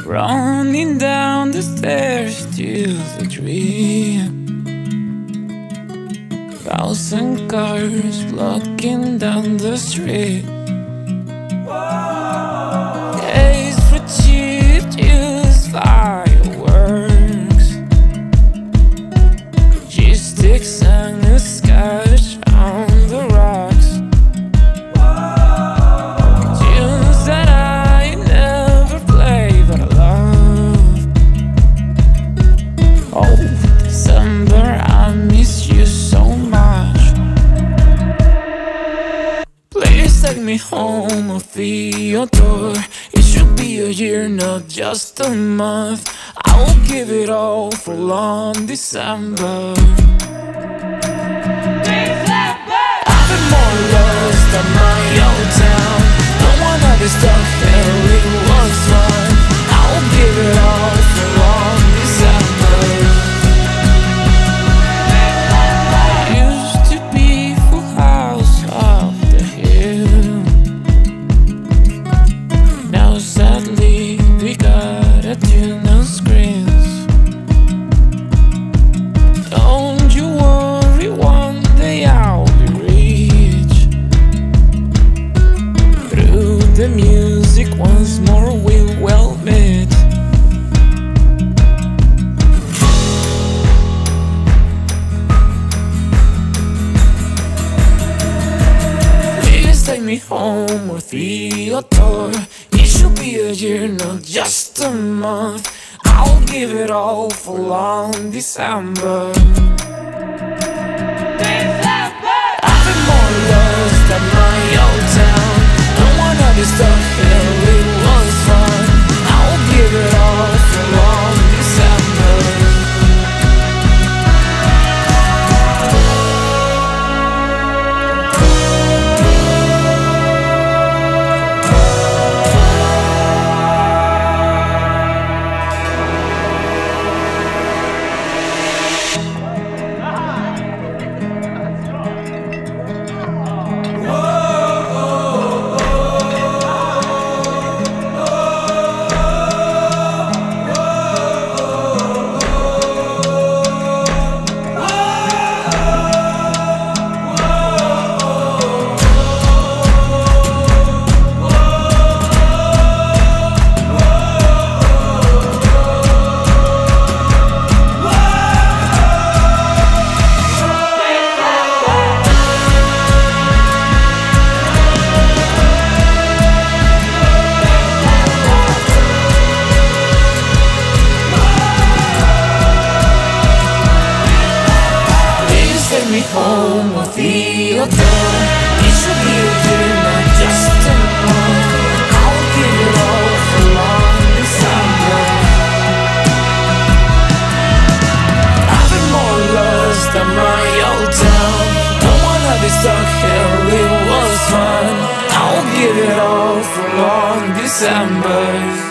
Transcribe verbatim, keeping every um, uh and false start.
running down the stairs to the dream. Thousand cars blocking down the street. Days for cheap use fireworks, G-sticks and a sketch on the rocks. Tunes that I never play but I love. Oh, December, I miss you so much. Please take me home, oh Theodore. It should be a year, not just a month. I will give it all for long December. I've been more lost than my old town. No one ever stuck there, it was fun. I will give it all for long December. Used to be full house up the hill. Now sadly we gotta tune on screens. Don't you worry, one day I'll be rich. Through the music once more we'll well meet. Please take me home, oh Theodore. It should be a year, not just a month. I'll give it all for long December. I've been more lost than my old town. No one ever stuck here, it was fun. I'll give it all for long December. Take me home, oh Theodore. It should be a year, not just a month. I'll give it all for long December. I've been more lost than my old town. No one ever stuck here, it was fun. I'll give it all for long December.